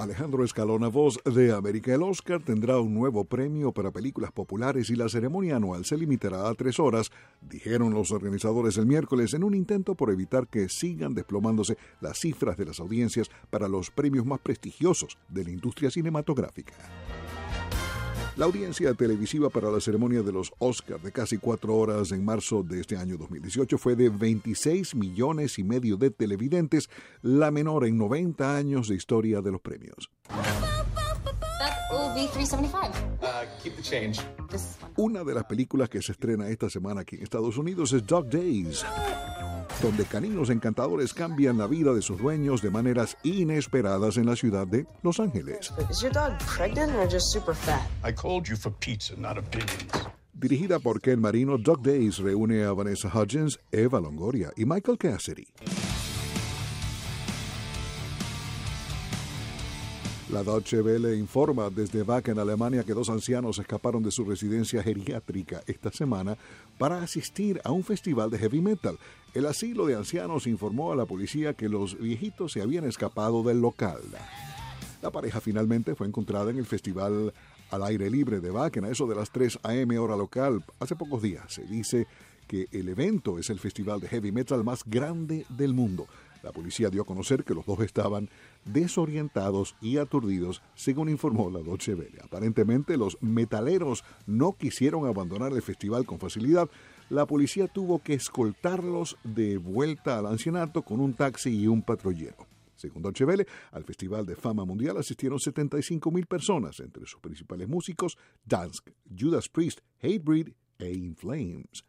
Alejandro Escalona, Voz de América. El Oscar tendrá un nuevo premio para películas populares y la ceremonia anual se limitará a 3 horas, dijeron los organizadores el miércoles, en un intento por evitar que sigan desplomándose las cifras de las audiencias para los premios más prestigiosos de la industria cinematográfica. La audiencia televisiva para la ceremonia de los Oscars de casi 4 horas en marzo de este año 2018 fue de 26 millones y medio de televidentes, la menor en 90 años de historia de los premios. Una de las películas que se estrena esta semana aquí en Estados Unidos es Dog Days, donde caninos encantadores cambian la vida de sus dueños de maneras inesperadas en la ciudad de Los Ángeles. Is your dog pregnant or just super fat? I called you for pizza, not opinions. Dirigida por Ken Marino, Dog Days reúne a Vanessa Hudgens, Eva Longoria y Michael Cassidy. La Deutsche Welle informa desde Wacken, Alemania, que 2 ancianos escaparon de su residencia geriátrica esta semana para asistir a un festival de heavy metal. El asilo de ancianos informó a la policía que los viejitos se habían escapado del local. La pareja finalmente fue encontrada en el festival al aire libre de Wacken a eso de las 3 a.m. hora local hace pocos días. Se dice que el evento es el festival de heavy metal más grande del mundo. La policía dio a conocer que los dos estaban desorientados y aturdidos, según informó la Deutsche Welle. Aparentemente, los metaleros no quisieron abandonar el festival con facilidad. La policía tuvo que escoltarlos de vuelta al ancianato con un taxi y un patrullero. Según Deutsche Welle, al Festival de Fama Mundial asistieron 75,000 personas, entre sus principales músicos, Danzig, Judas Priest, Hatebreed e In Flames.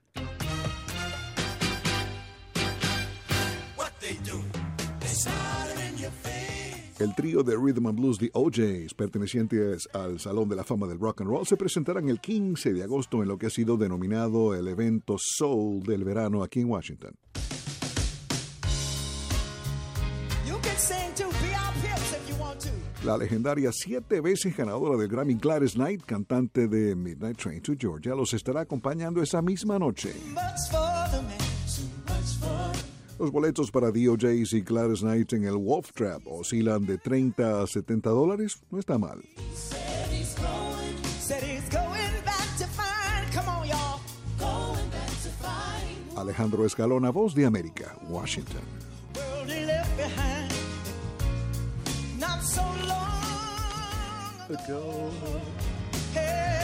El trío de Rhythm and Blues, The OJs, pertenecientes al Salón de la Fama del Rock and Roll, se presentarán el 15 de agosto en lo que ha sido denominado el evento Soul del verano aquí en Washington. La legendaria 7 veces ganadora del Grammy Gladys Knight, cantante de Midnight Train to Georgia, los estará acompañando esa misma noche. Los boletos para The OJs y Gladys Knight en el Wolf Trap oscilan de $30 a $70. No está mal. Alejandro Escalona, Voz de América, Washington. Not so long ago. Hey.